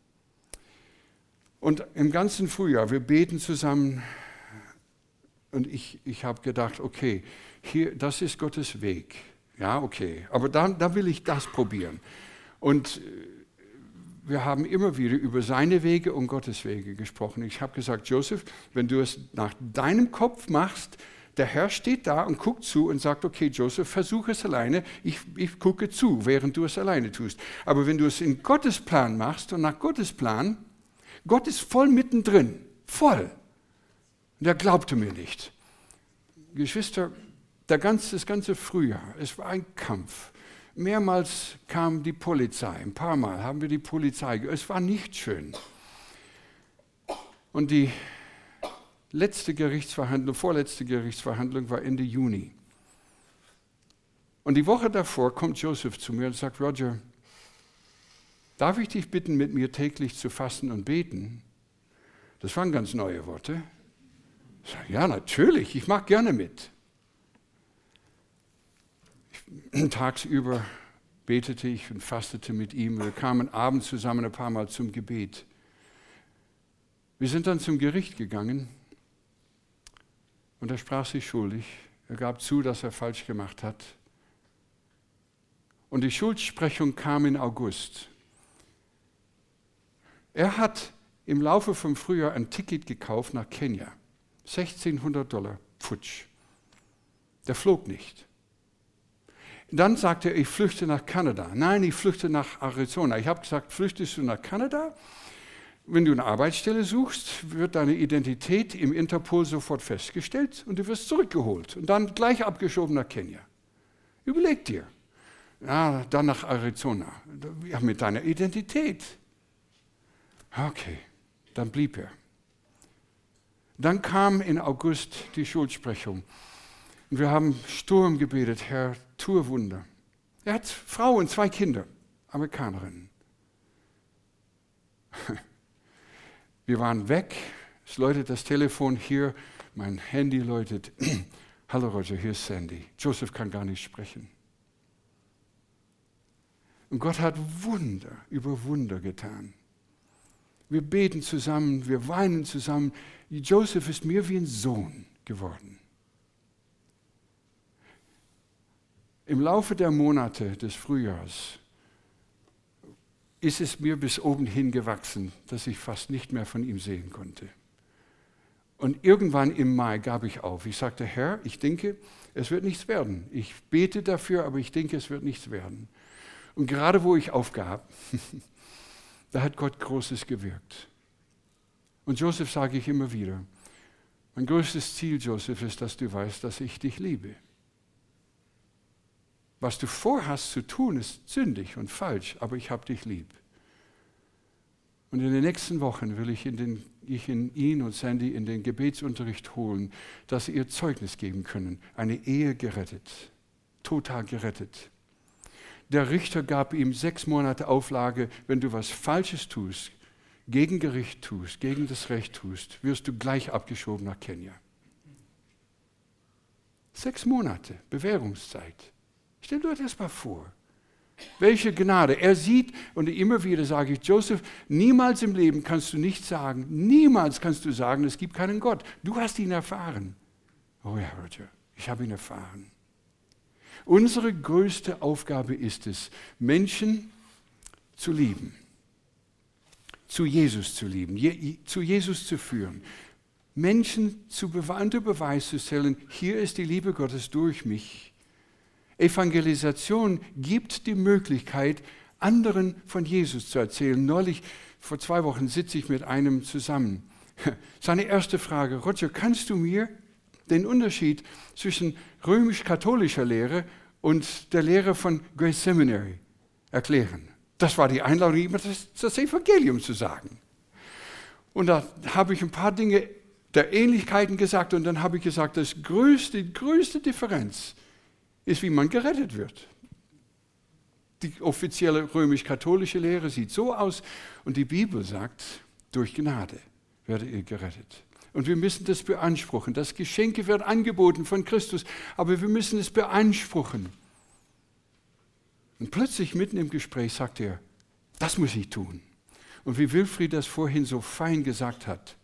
Und im ganzen Frühjahr, wir beten zusammen und ich, ich habe gedacht, okay, hier, das ist Gottes Weg. Ja, okay, aber da, da will ich das probieren. Und wir haben immer wieder über seine Wege und Gottes Wege gesprochen. Ich habe gesagt, Joseph, wenn du es nach deinem Kopf machst, der Herr steht da und guckt zu und sagt, okay, Joseph, versuch es alleine, ich, ich gucke zu, während du es alleine tust. Aber wenn du es in Gottes Plan machst und nach Gottes Plan, Gott ist voll mittendrin, voll. Und er glaubte mir nicht. Geschwister, der ganze, das ganze Frühjahr, es war ein Kampf. Mehrmals kam die Polizei, ein paar Mal haben wir die Polizei, es war nicht schön. Und die letzte Gerichtsverhandlung, vorletzte Gerichtsverhandlung war Ende Juni. Und die Woche davor kommt Joseph zu mir und sagt, Roger, darf ich dich bitten, mit mir täglich zu fasten und beten? Das waren ganz neue Worte. Ich sage, ja, natürlich, ich mache gerne mit. Ich, tagsüber betete ich und fastete mit ihm. Wir kamen abends zusammen ein paar Mal zum Gebet. Wir sind dann zum Gericht gegangen und er sprach sich schuldig. Er gab zu, dass er falsch gemacht hat. Und die Schuldsprechung kam im August. Er hat im Laufe vom Frühjahr ein Ticket gekauft nach Kenia. sechzehnhundert Dollar, futsch. Der flog nicht. Dann sagte er, ich flüchte nach Kanada. Nein, ich flüchte nach Arizona. Ich habe gesagt, flüchtest du nach Kanada? Wenn du eine Arbeitsstelle suchst, wird deine Identität im Interpol sofort festgestellt und du wirst zurückgeholt und dann gleich abgeschoben nach Kenia. Überleg dir. Ja, dann nach Arizona. Ja, mit deiner Identität. Okay, dann blieb er. Dann kam in August die Schuldsprechung. Und wir haben Sturm gebetet, Herr, tue Wunder. Er hat Frau und zwei Kinder, Amerikanerinnen. Wir waren weg, es läutet das Telefon hier, mein Handy läutet. Hallo Roger, hier ist Sandy. Joseph kann gar nicht sprechen. Und Gott hat Wunder über Wunder getan. Wir beten zusammen, wir weinen zusammen. Joseph ist mir wie ein Sohn geworden. Im Laufe der Monate des Frühjahrs ist es mir bis oben hin gewachsen, dass ich fast nicht mehr von ihm sehen konnte. Und irgendwann im Mai gab ich auf. Ich sagte, Herr, ich denke, es wird nichts werden. Ich bete dafür, aber ich denke, es wird nichts werden. Und gerade wo ich aufgab, da hat Gott Großes gewirkt. Und Joseph sage ich immer wieder, mein größtes Ziel, Joseph, ist, dass du weißt, dass ich dich liebe. Was du vorhast zu tun, ist sündig und falsch, aber ich habe dich lieb. Und in den nächsten Wochen will ich, in den, ich in ihn und Sandy in den Gebetsunterricht holen, dass sie ihr Zeugnis geben können. Eine Ehe gerettet, total gerettet. Der Richter gab ihm sechs Monate Auflage, wenn du was Falsches tust, gegen Gericht tust, gegen das Recht tust, wirst du gleich abgeschoben nach Kenia. Sechs Monate Bewährungszeit. Stell dir das mal vor. Welche Gnade. Er sieht, und immer wieder sage ich, Joseph, niemals im Leben kannst du nicht sagen, niemals kannst du sagen, es gibt keinen Gott. Du hast ihn erfahren. Oh ja, Roger, ich habe ihn erfahren. Unsere größte Aufgabe ist es, Menschen zu lieben, zu Jesus zu lieben, je, zu Jesus zu führen, Menschen zu Bewe- unter Beweis zu stellen, hier ist die Liebe Gottes durch mich. Evangelisation gibt die Möglichkeit, anderen von Jesus zu erzählen. Neulich, vor zwei Wochen, sitze ich mit einem zusammen. Seine erste Frage, Roger, kannst du mir den Unterschied zwischen römisch-katholischer Lehre und der Lehre von Grace Seminary erklären. Das war die Einladung, immer das, das Evangelium zu sagen. Und da habe ich ein paar Dinge der Ähnlichkeiten gesagt und dann habe ich gesagt, das größte, die größte Differenz ist, wie man gerettet wird. Die offizielle römisch-katholische Lehre sieht so aus und die Bibel sagt, durch Gnade werdet ihr gerettet. Und wir müssen das beanspruchen. Das Geschenk wird angeboten von Christus, aber wir müssen es beanspruchen. Und plötzlich mitten im Gespräch sagt er, das muss ich tun. Und wie Wilfried das vorhin so fein gesagt hat,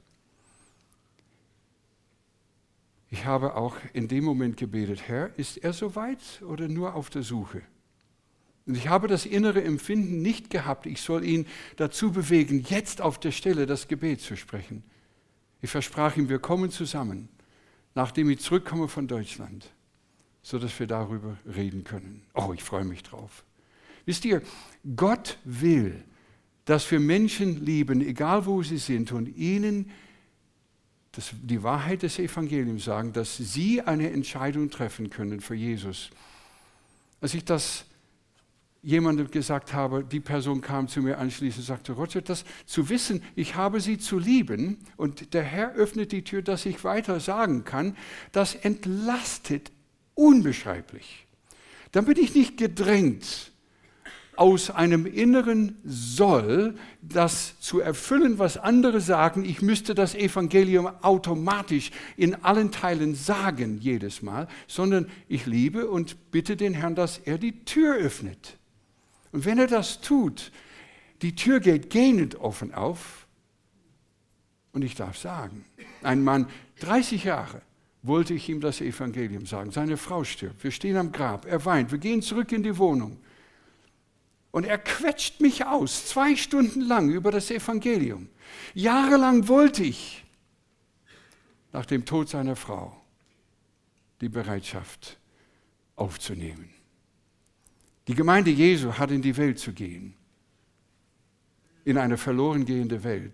ich habe auch in dem Moment gebetet, Herr, ist er soweit oder nur auf der Suche? Und ich habe das innere Empfinden nicht gehabt, ich soll ihn dazu bewegen, jetzt auf der Stelle das Gebet zu sprechen. Ich versprach ihm, wir kommen zusammen, nachdem ich zurückkomme von Deutschland, sodass wir darüber reden können. Oh, ich freue mich drauf. Wisst ihr, Gott will, dass wir Menschen lieben, egal wo sie sind, und ihnen das, die Wahrheit des Evangeliums sagen, dass sie eine Entscheidung treffen können für Jesus. Als ich das jemandem gesagt habe, die Person kam zu mir anschließend und sagte, Roger, das zu wissen, ich habe sie zu lieben und der Herr öffnet die Tür, dass ich weiter sagen kann, das entlastet unbeschreiblich. Dann bin ich nicht gedrängt, aus einem inneren Soll, das zu erfüllen, was andere sagen, ich müsste das Evangelium automatisch in allen Teilen sagen, jedes Mal, sondern ich liebe und bitte den Herrn, dass er die Tür öffnet. Und wenn er das tut, die Tür geht gähnend offen auf und ich darf sagen, ein Mann, dreißig Jahre, wollte ich ihm das Evangelium sagen. Seine Frau stirbt, wir stehen am Grab, er weint, wir gehen zurück in die Wohnung. Und er quetscht mich aus, zwei Stunden lang über das Evangelium. Jahrelang wollte ich, nach dem Tod seiner Frau, die Bereitschaft aufzunehmen. Die Gemeinde Jesu hat in die Welt zu gehen, in eine verloren gehende Welt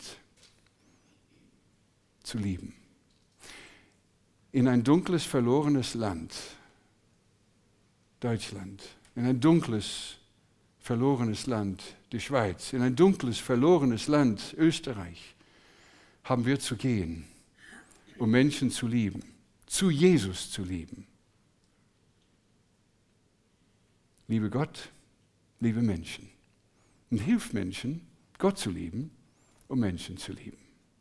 zu lieben. In ein dunkles, verlorenes Land, Deutschland, in ein dunkles, verlorenes Land, die Schweiz, in ein dunkles, verlorenes Land, Österreich, haben wir zu gehen, um Menschen zu lieben, zu Jesus zu lieben. Liebe Gott, liebe Menschen. Und hilf Menschen, Gott zu lieben, um Menschen zu lieben.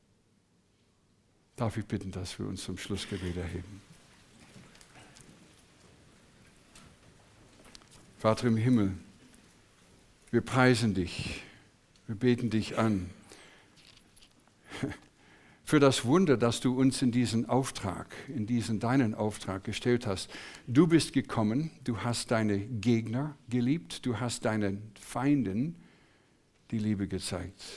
Darf ich bitten, dass wir uns zum Schlussgebet erheben? Vater im Himmel, wir preisen dich, wir beten dich an für das Wunder, dass du uns in diesen Auftrag, in diesen deinen Auftrag gestellt hast. Du bist gekommen, du hast deine Gegner geliebt, du hast deinen Feinden die Liebe gezeigt.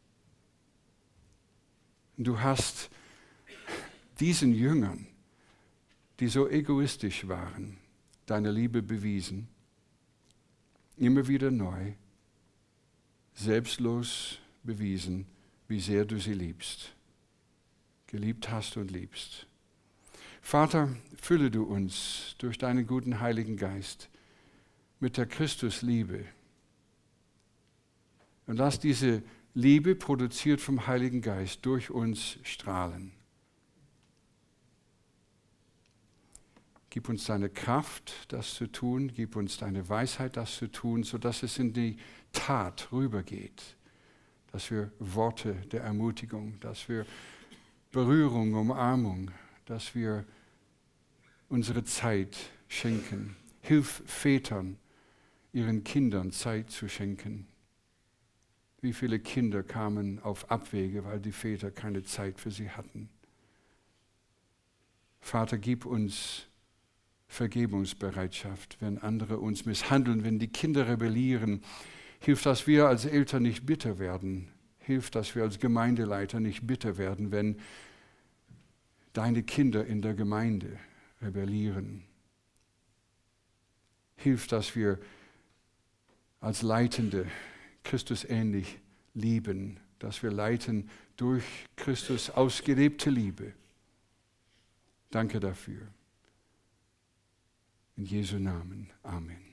Du hast diesen Jüngern, die so egoistisch waren, deine Liebe bewiesen, immer wieder neu, selbstlos bewiesen, wie sehr du sie liebst, geliebt hast und liebst. Vater, fülle du uns durch deinen guten Heiligen Geist mit der Christusliebe und lass diese Liebe, produziert vom Heiligen Geist, durch uns strahlen. Gib uns deine Kraft, das zu tun, gib uns deine Weisheit, das zu tun, sodass es in die Tat rübergeht, dass wir Worte der Ermutigung, dass wir Berührung, Umarmung, dass wir unsere Zeit schenken. Hilf Vätern, ihren Kindern Zeit zu schenken. Wie viele Kinder kamen auf Abwege, weil die Väter keine Zeit für sie hatten. Vater, gib uns Vergebungsbereitschaft, wenn andere uns misshandeln, wenn die Kinder rebellieren. Hilf, dass wir als Eltern nicht bitter werden. Hilf, dass wir als Gemeindeleiter nicht bitter werden, wenn deine Kinder in der Gemeinde rebellieren. Hilf, dass wir als Leitende Christus ähnlich lieben, dass wir leiten durch Christus ausgelebte Liebe. Danke dafür. In Jesu Namen. Amen.